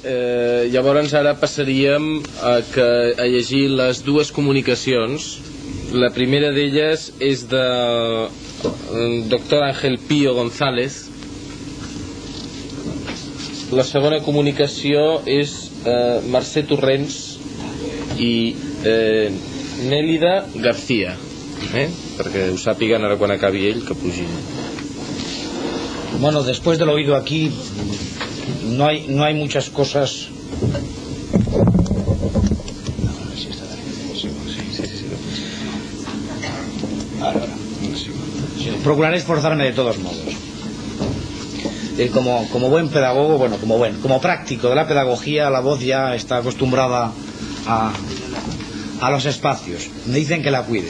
llavors ara passaríem a llegir les dues comunicacions. La primera d'elles és de doctor Ángel Pío González. La segona comunicació és Mercè Torrents i Nélida García, perquè ho sàpiguen ara quan acabi ell, que pugin. Bueno, después de lo oído aquí, no hay muchas cosas. Procuraré esforzarme de todos modos. Como buen pedagogo, bueno, como práctico de la pedagogía, la voz ya está acostumbrada a los espacios. Me dicen que la cuide.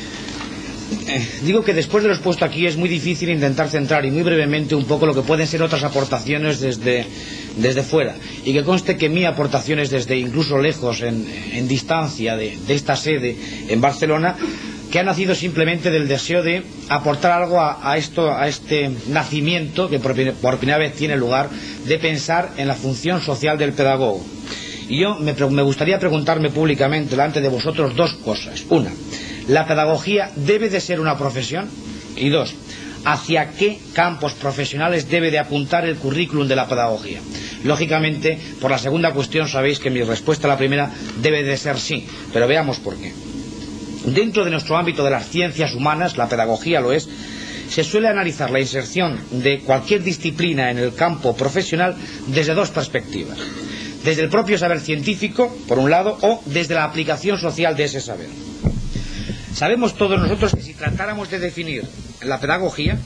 Digo que después de lo expuesto aquí es muy difícil intentar centrar y muy brevemente un poco lo que pueden ser otras aportaciones desde fuera, y que conste que mi aportación es desde incluso lejos, en distancia de esta sede en Barcelona, que ha nacido simplemente del deseo de aportar algo a este nacimiento que por primera vez tiene lugar, de pensar en la función social del pedagogo. Y yo me gustaría preguntarme públicamente delante de vosotros dos cosas. Una, ¿la pedagogía debe de ser una profesión? Y dos, ¿hacia qué campos profesionales debe de apuntar el currículum de la pedagogía? Lógicamente, por la segunda cuestión sabéis que mi respuesta a la primera debe de ser sí, pero veamos por qué. Dentro de nuestro ámbito de las ciencias humanas, la pedagogía lo es, se suele analizar la inserción de cualquier disciplina en el campo profesional desde dos perspectivas. Desde el propio saber científico, por un lado, o desde la aplicación social de ese saber. Sabemos todos nosotros que si tratáramos de definir la pedagogía,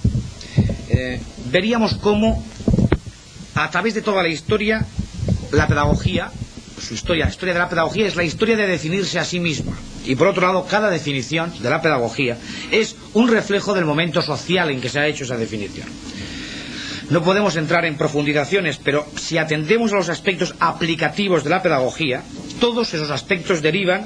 veríamos cómo a través de toda la historia, la pedagogía, la historia de la pedagogía es la historia de definirse a sí misma. Y por otro lado, cada definición de la pedagogía es un reflejo del momento social en que se ha hecho esa definición. No podemos entrar en profundizaciones, pero si atendemos a los aspectos aplicativos de la pedagogía, todos esos aspectos derivan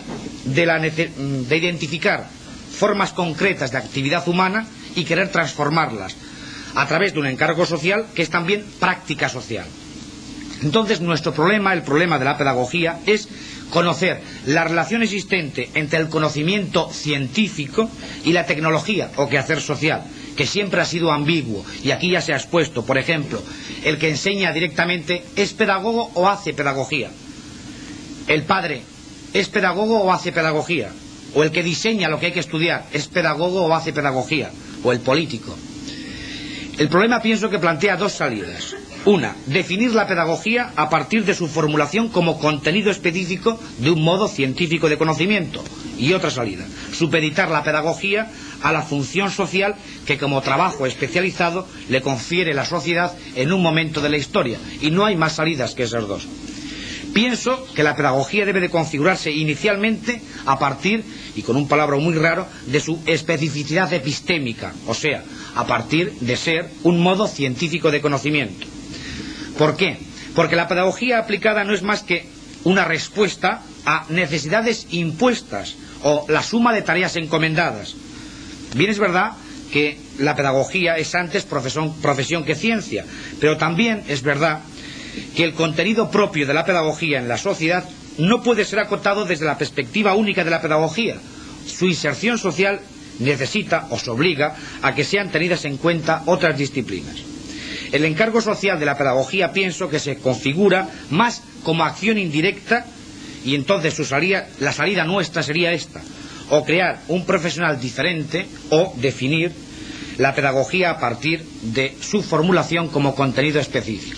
de identificar formas concretas de actividad humana y querer transformarlas a través de un encargo social que es también práctica social. Entonces nuestro problema, el problema de la pedagogía, es conocer la relación existente entre el conocimiento científico y la tecnología o quehacer social, que siempre ha sido ambiguo, y aquí ya se ha expuesto. Por ejemplo, el que enseña directamente ¿es pedagogo o hace pedagogía? El padre ¿es pedagogo o hace pedagogía? O el que diseña lo que hay que estudiar ¿es pedagogo o hace pedagogía? O el político. El problema pienso que plantea dos salidas. Una, definir la pedagogía a partir de su formulación como contenido específico de un modo científico de conocimiento. Y otra salida, supeditar la pedagogía a la función social que como trabajo especializado le confiere la sociedad en un momento de la historia. Y no hay más salidas que esas dos. Pienso que la pedagogía debe de configurarse inicialmente a partir, y con un palabra muy raro, de su especificidad epistémica, o sea, a partir de ser un modo científico de conocimiento. ¿Por qué? Porque la pedagogía aplicada no es más que una respuesta a necesidades impuestas o la suma de tareas encomendadas. Bien es verdad que la pedagogía es antes profesión que ciencia, pero también es verdad que el contenido propio de la pedagogía en la sociedad no puede ser acotado desde la perspectiva única de la pedagogía. Su inserción social necesita o se obliga a que sean tenidas en cuenta otras disciplinas. El encargo social de la pedagogía pienso que se configura más como acción indirecta, y entonces la salida nuestra sería esta: o crear un profesional diferente o definir la pedagogía a partir de su formulación como contenido específico.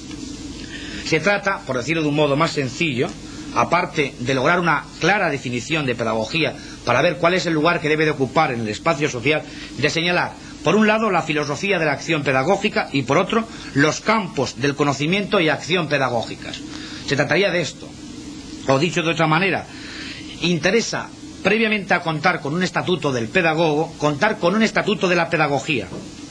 Se trata, por decirlo de un modo más sencillo, aparte de lograr una clara definición de pedagogía para ver cuál es el lugar que debe de ocupar en el espacio social, de señalar, por un lado, la filosofía de la acción pedagógica y, por otro, los campos del conocimiento y acción pedagógicas. Se trataría de esto. O dicho de otra manera, interesa, previamente a contar con un estatuto del pedagogo, contar con un estatuto de la pedagogía.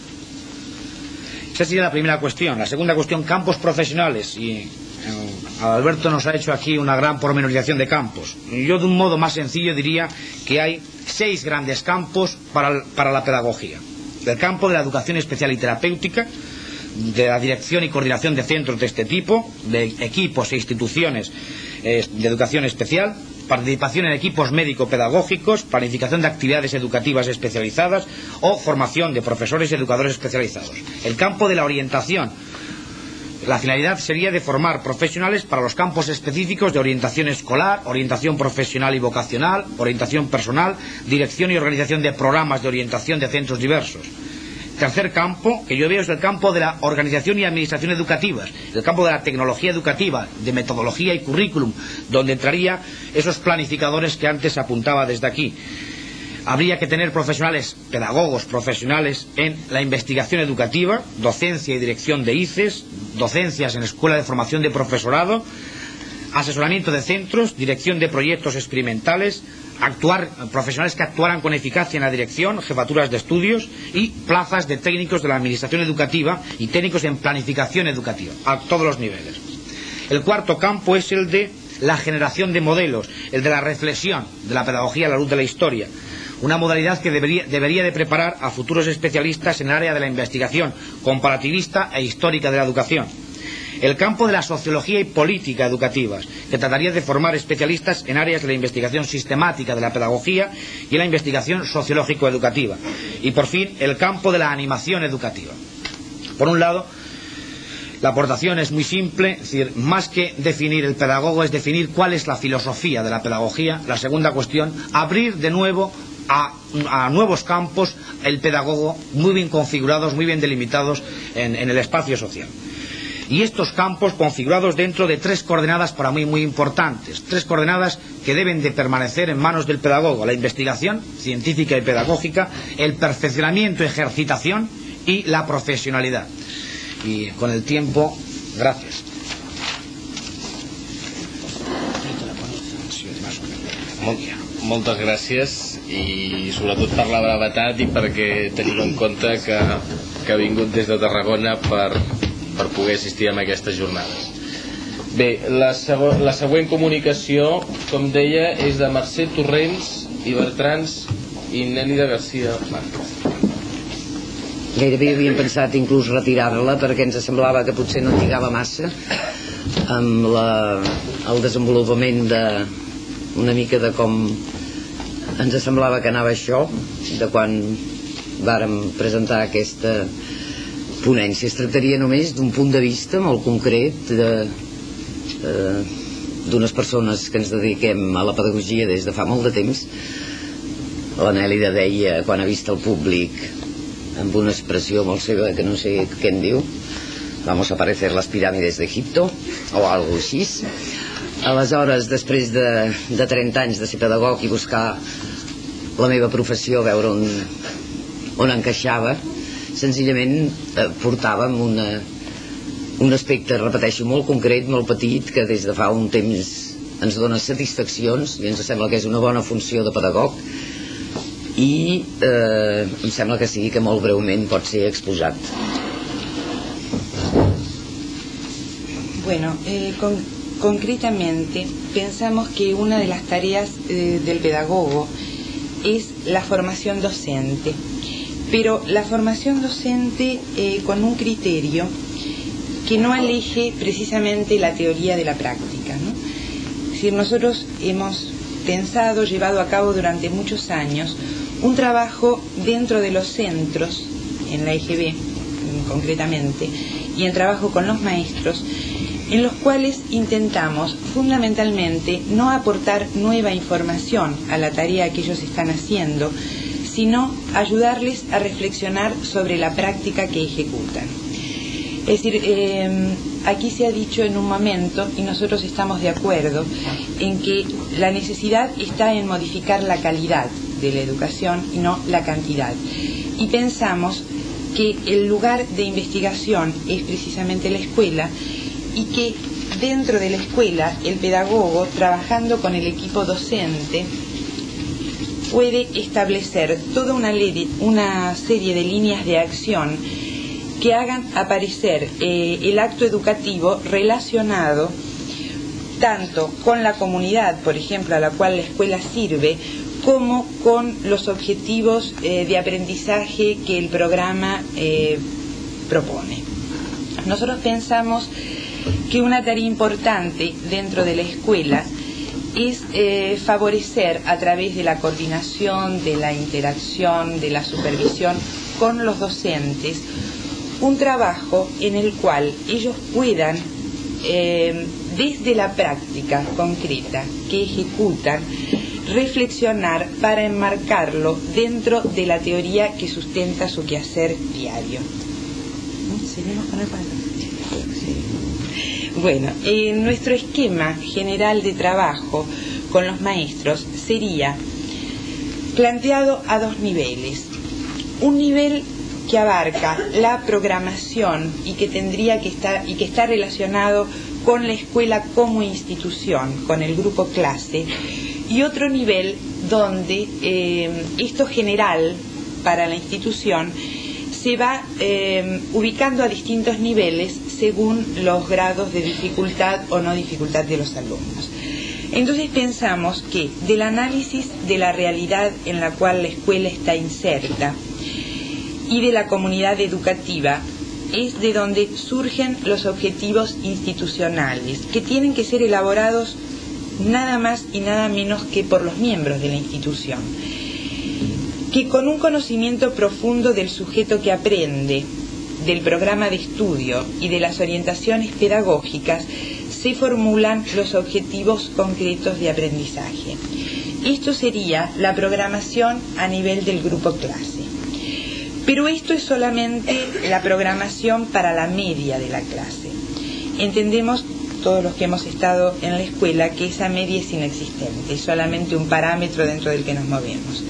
Esa sería la primera cuestión. La segunda cuestión, campos profesionales. Y Alberto nos ha hecho aquí una gran pormenorización de campos. Yo, de un modo más sencillo, diría que hay 6 grandes campos para la pedagogía. El campo de la educación especial y terapéutica, de la dirección y coordinación de centros de este tipo, de equipos e instituciones de educación especial, participación en equipos médico-pedagógicos, planificación de actividades educativas especializadas o formación de profesores y educadores especializados. El campo de la orientación. La finalidad sería de formar profesionales para los campos específicos de orientación escolar, orientación profesional y vocacional, orientación personal, dirección y organización de programas de orientación de centros diversos. Tercer campo que yo veo es el campo de la organización y administración educativas, el campo de la tecnología educativa, de metodología y currículum, donde entraría esos planificadores que antes apuntaba desde aquí. Habría que tener profesionales, pedagogos profesionales en la investigación educativa, docencia y dirección de ICES, docencias en escuela de formación de profesorado, asesoramiento de centros, dirección de proyectos experimentales, profesionales que actuaran con eficacia en la dirección, jefaturas de estudios y plazas de técnicos de la administración educativa y técnicos en planificación educativa, a todos los niveles. El cuarto campo es el de la generación de modelos, el de la reflexión de la pedagogía a la luz de la historia, una modalidad que debería de preparar a futuros especialistas en el área de la investigación comparativista e histórica de la educación. El campo de la sociología y política educativas, que trataría de formar especialistas en áreas de la investigación sistemática de la pedagogía y en la investigación sociológico-educativa. Y por fin, el campo de la animación educativa. Por un lado, la aportación es muy simple, es decir, más que definir el pedagogo es definir cuál es la filosofía de la pedagogía. La segunda cuestión, abrir de nuevo a nuevos campos el pedagogo muy bien configurados, muy bien delimitados en el espacio social. Y estos campos configurados dentro de tres coordenadas para mí muy importantes, tres coordenadas que deben de permanecer en manos del pedagogo: la investigación científica y pedagógica, el perfeccionamiento, ejercitación y la profesionalidad. Y con el tiempo, gracias. Moltes gràcies, i sobretot per la brevetat i perquè tenim en compte que ha vingut des de Tarragona per poder assistir a aquestes jornades. Bé, la següent comunicació, com deia, és de Mercè Torrents i Bertrans i Nélida García Márquez. Gairebé havíem pensat inclús retirar-la perquè ens semblava que potser no lligava massa amb el desenvolupament una mica de com ens semblava que anava això, de quan vàrem presentar aquesta ponència. Es tractaria només d'un punt de vista molt concret d'unes persones que ens dediquem a la pedagogia des de fa molt de temps. La Nèlida deia, quan ha vist el públic, amb una expressió molt seva que no sé què en diu, vamos a parecer las pirámides d'Egipto o algo així. Aleshores, després de 30 anys de ser pedagog i buscar la meva professió, veure on encaixava, senzillament portàvem un aspecte, repeteixo, molt concret, molt petit, que des de fa un temps ens dona satisfaccions i ens sembla que és una bona funció de pedagog, i em sembla que sí, que molt breument pot ser exposat. Bueno, concretamente pensamos que una de las tareas del pedagogo es la formación docente, pero la formación docente con un criterio que no aleje precisamente la teoría de la práctica, ¿no? Es decir, nosotros hemos pensado, llevado a cabo durante muchos años un trabajo dentro de los centros, en la EGB concretamente, y en trabajo con los maestros, en los cuales intentamos fundamentalmente no aportar nueva información a la tarea que ellos están haciendo, sino ayudarles a reflexionar sobre la práctica que ejecutan. Es decir, aquí se ha dicho en un momento, y nosotros estamos de acuerdo, en que la necesidad está en modificar la calidad de la educación y no la cantidad. Y pensamos que el lugar de investigación es precisamente la escuela, y que dentro de la escuela el pedagogo, trabajando con el equipo docente, puede establecer toda una serie de líneas de acción que hagan aparecer el acto educativo relacionado tanto con la comunidad, por ejemplo, a la cual la escuela sirve, como con los objetivos de aprendizaje que el programa propone. nosotros pensamos que una tarea importante dentro de la escuela es favorecer a través de la coordinación, de la interacción, de la supervisión con los docentes, un trabajo en el cual ellos puedan, desde la práctica concreta que ejecutan, reflexionar para enmarcarlo dentro de la teoría que sustenta su quehacer diario. ¿Seguimos con el cuadro? Bueno, nuestro esquema general de trabajo con los maestros sería planteado a dos niveles. Un nivel que abarca la programación y que tendría que estar y que está relacionado con la escuela como institución, con el grupo clase, y otro nivel donde esto general para la institución se va ubicando a distintos niveles según los grados de dificultad o no dificultad de los alumnos. Entonces pensamos que del análisis de la realidad en la cual la escuela está inserta y de la comunidad educativa es de donde surgen los objetivos institucionales, que tienen que ser elaborados nada más y nada menos que por los miembros de la institución, que con un conocimiento profundo del sujeto que aprende, del programa de estudio y de las orientaciones pedagógicas se formulan los objetivos concretos de aprendizaje. Esto sería la programación a nivel del grupo clase. Pero esto es solamente la programación para la media de la clase. Entendemos, todos los que hemos estado en la escuela, que esa media es inexistente, es solamente un parámetro dentro del que nos movemos.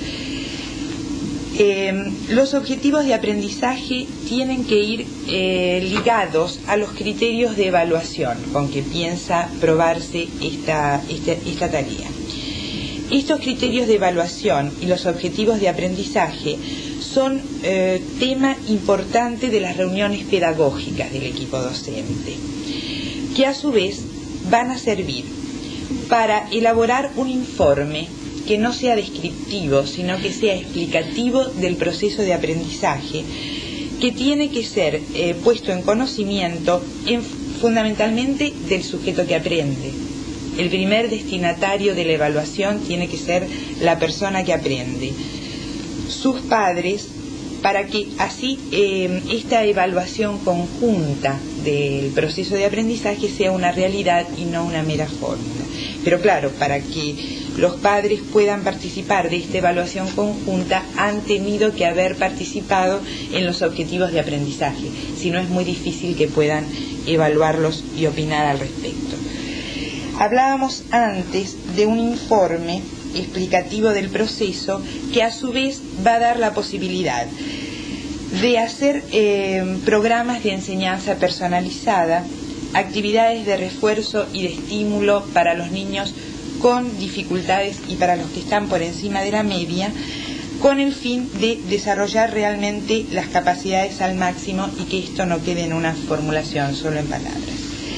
Los objetivos de aprendizaje tienen que ir ligados a los criterios de evaluación con que piensa probarse esta tarea. Estos criterios de evaluación y los objetivos de aprendizaje son tema importante de las reuniones pedagógicas del equipo docente, que a su vez van a servir para elaborar un informe que no sea descriptivo, sino que sea explicativo del proceso de aprendizaje, que tiene que ser puesto en conocimiento fundamentalmente del sujeto que aprende. El primer destinatario de la evaluación tiene que ser la persona que aprende, sus padres, para que así esta evaluación conjunta del proceso de aprendizaje sea una realidad y no una mera fórmula. Pero claro, para que los padres puedan participar de esta evaluación conjunta han tenido que haber participado en los objetivos de aprendizaje, si no es muy difícil que puedan evaluarlos y opinar al respecto. Hablábamos antes de un informe explicativo del proceso que a su vez va a dar la posibilidad de hacer programas de enseñanza personalizada, actividades de refuerzo y de estímulo para los niños con dificultades y para los que están por encima de la media, con el fin de desarrollar realmente las capacidades al máximo y que esto no quede en una formulación solo en palabras.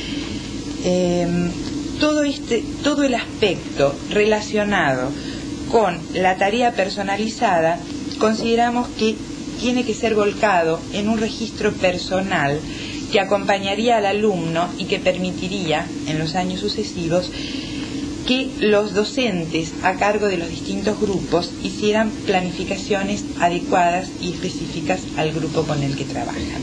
Todo el aspecto relacionado con la tarea personalizada consideramos que tiene que ser volcado en un registro personal que acompañaría al alumno y que permitiría en los años sucesivos que los docentes a cargo de los distintos grupos hicieran planificaciones adecuadas y específicas al grupo con el que trabajan.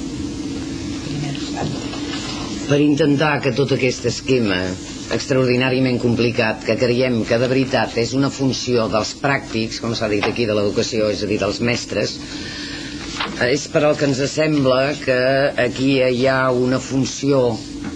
Per intentar que tot aquest esquema extraordinàriament complicat, que creiem que de veritat és una funció dels pràctics, com s'ha dit aquí, de l'educació, és a dir, dels mestres, és per al que ens sembla que aquí hi ha una funció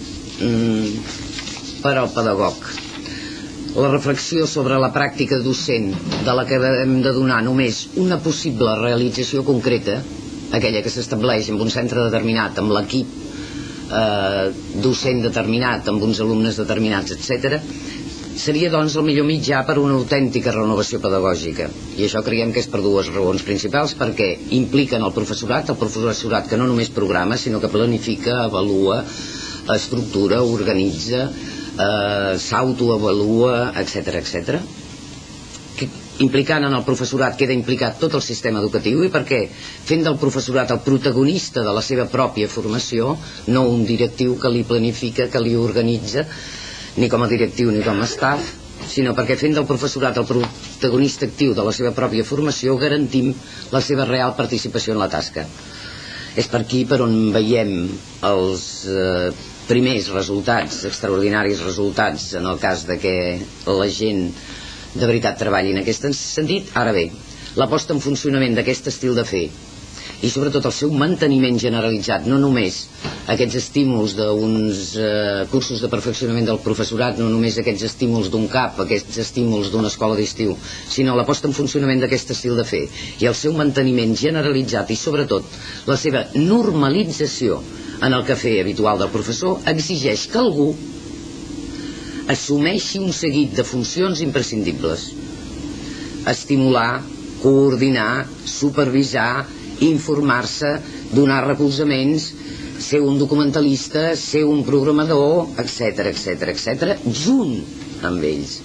per al pedagog. La reflexió sobre la pràctica docent, de la que hem de donar només una possible realització concreta, aquella que s'estableix en un centre determinat, amb l'equip docent determinat, amb uns alumnes determinats, etc., seria doncs el millor mitjà per una autèntica renovació pedagògica. I això creiem que és per dues raons principals, perquè impliquen el professorat que no només programa, sinó que planifica, avalua, estructura, organitza, s'autoavalua, etc., etc., implicant en el professorat queda implicat tot el sistema educatiu i perquè fent del professorat el protagonista de la seva pròpia formació, no un directiu que li planifica, que li organitza, ni com a directiu ni com a staff, sinó perquè fent del professorat el protagonista actiu de la seva pròpia formació garantim la seva real participació en la tasca. És per aquí per on veiem els primers resultats, extraordinaris resultats, en el cas de que la gent de veritat treballi en aquest sentit. Ara bé, la posta en funcionament d'aquest estil de fer i sobretot el seu manteniment generalitzat, no només aquests estímuls d'uns cursos de perfeccionament del professorat, no només aquests estímuls d'un CAP, aquests estímuls d'una escola d'estiu, sinó la posta en funcionament d'aquest estil de fer i el seu manteniment generalitzat i sobretot la seva normalització en el quefer habitual del professor exigeix que algú assumeixi un seguit de funcions imprescindibles: estimular, coordinar, supervisar, informar-se, donar recolzaments, ser un documentalista, ser un programador, etc, etc, etc, junt amb ells.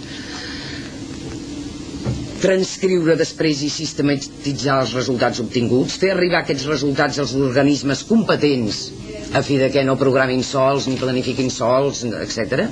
Transcriure després i sistematitzar els resultats obtinguts, fer arribar aquests resultats als organismes competents a fi de que no programin sols ni planifiquin sols, etc.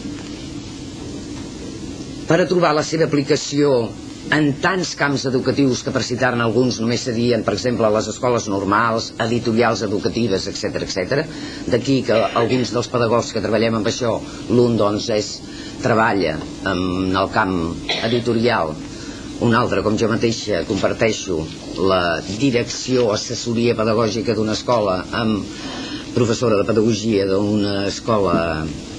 Per a trobar la seva aplicació en tants camps educatius que, per citar-ne alguns, només serien, per exemple, les escoles normals, editorials educatives, etc, etc. D'aquí que alguns dels pedagogs que treballem amb això, l'un doncs treballa en el camp editorial, un altre, com jo mateixa, comparteixo la direcció, assessoria pedagògica d'una escola amb professora de pedagogia d'una escola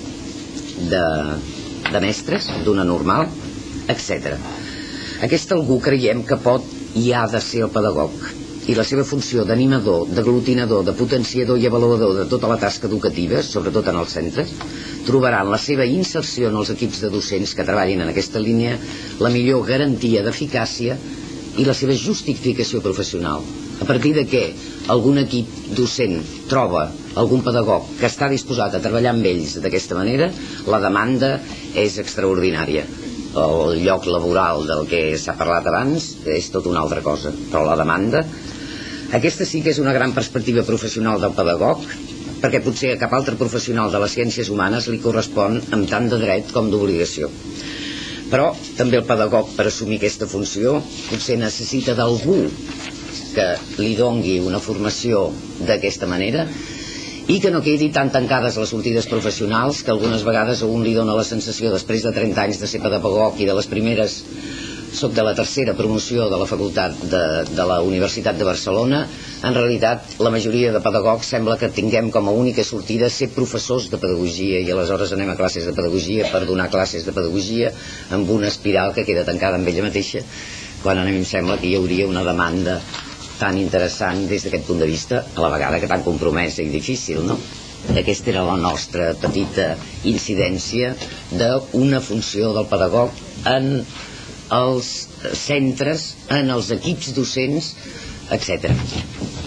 de mestres, d'una normal, etc. Aquest algú creiem que pot i ha de ser el pedagog, i la seva funció d'animador, d'aglutinador, de potenciador i avaluador de tota la tasca educativa, sobretot en els centres, trobaran la seva inserció en els equips de docents que treballin en aquesta línia la millor garantia d'eficàcia i la seva justificació professional. A partir de què algun equip docent troba algun pedagog que està disposat a treballar amb ells d'aquesta manera, la demanda és extraordinària. El lloc laboral del que s'ha parlat abans és tot una altra cosa, però la demanda, aquesta sí que és una gran perspectiva professional del pedagog, perquè potser a cap altre professional de les ciències humanes li correspon amb tant de dret com d'obligació. Però també el pedagog, per assumir aquesta funció, potser necessita d'algú que li dongui una formació d'aquesta manera i que no quedi tan tancades les sortides professionals, que algunes vegades a un li dona la sensació, després de 30 anys de ser pedagog i de les primeres, soc de la tercera promoció de la facultat de la Universitat de Barcelona, en realitat la majoria de pedagogs sembla que tinguem com a única sortida ser professors de pedagogia, i aleshores anem a classes de pedagogia per donar classes de pedagogia amb una espiral que queda tancada amb ella mateixa, quan a mi em sembla que hi hauria una demanda tan interessant des d'aquest punt de vista, a la vegada que tan compromesa i difícil, no? Aquesta era la nostra petita incidència d'una funció del pedagog en els centres, en els equips docents, etc.